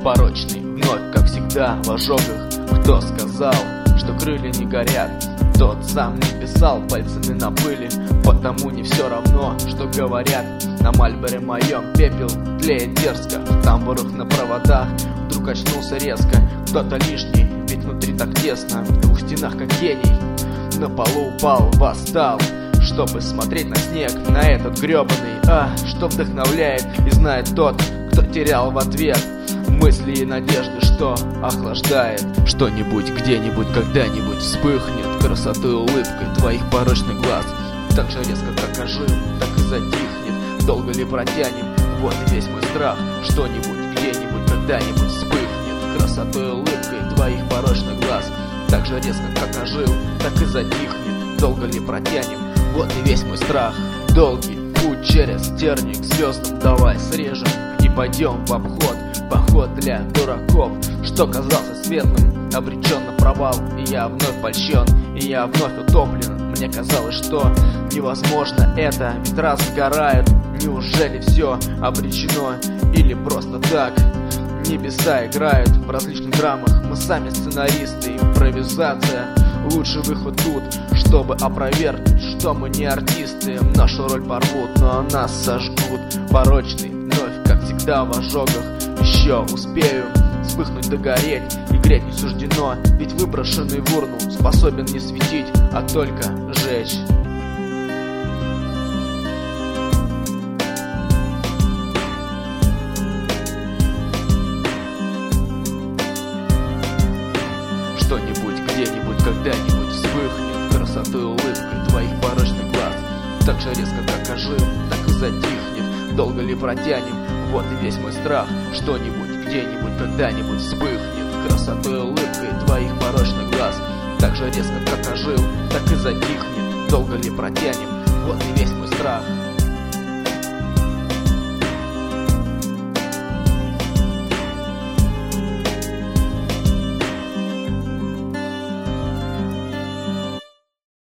порочный, вновь, как всегда, в ожогах. Кто сказал, что крылья не горят? Тот сам не писал пальцами на пыли, потому не все равно, что говорят. На мальборе моем пепел тлеет дерзко, в тамбурах на проводах вдруг очнулся резко. Кто-то лишний, ведь внутри так тесно, в двух стенах как гений. На полу упал, восстал, чтобы смотреть на снег, на этот гребаный, что вдохновляет и знает тот, кто терял в ответ мысли и надежды, что охлаждает. Что-нибудь, где-нибудь, когда-нибудь вспыхнет красотой улыбкой твоих порочных глаз. Так же резко, как ожил, так и затихнет. Долго ли протянем? Вот и весь мой страх. Что-нибудь, где-нибудь, когда-нибудь вспыхнет красотой улыбкой твоих порочных глаз. Так же резко, как ожил, так и затихнет. Долго ли протянем? Вот и весь мой страх. Долгий путь через терник к звездам давай срежем и пойдем в обход. Поход для дураков, что казался светлым, обречен на провал. И я вновь польщен, и я вновь утоплен. Мне казалось, что невозможно это, ведь раз сгорает. Неужели все обречено или просто так? Небеса играют в различных драмах, мы сами сценаристы, импровизация. Лучший выход тут, чтобы опровергнуть, что мы не артисты. Нашу роль порвут, но нас сожгут. Порочный, вновь, как всегда, в ожогах. Еще успею вспыхнуть, догореть, и греть не суждено, ведь выброшенный в урну способен не светить, а только жечь. Что-нибудь, где-нибудь, когда-нибудь вспыхнет красотой улыбкой твоих порочных глаз. Так же резко, как ожил, так и затихнет. Долго ли протянем? Вот и весь мой страх. Что-нибудь, где-нибудь, когда-нибудь вспыхнет красотой улыбкой твоих порочных глаз. Так же резко, как ожил, так и затихнет. Долго ли протянем? Вот и весь мой страх.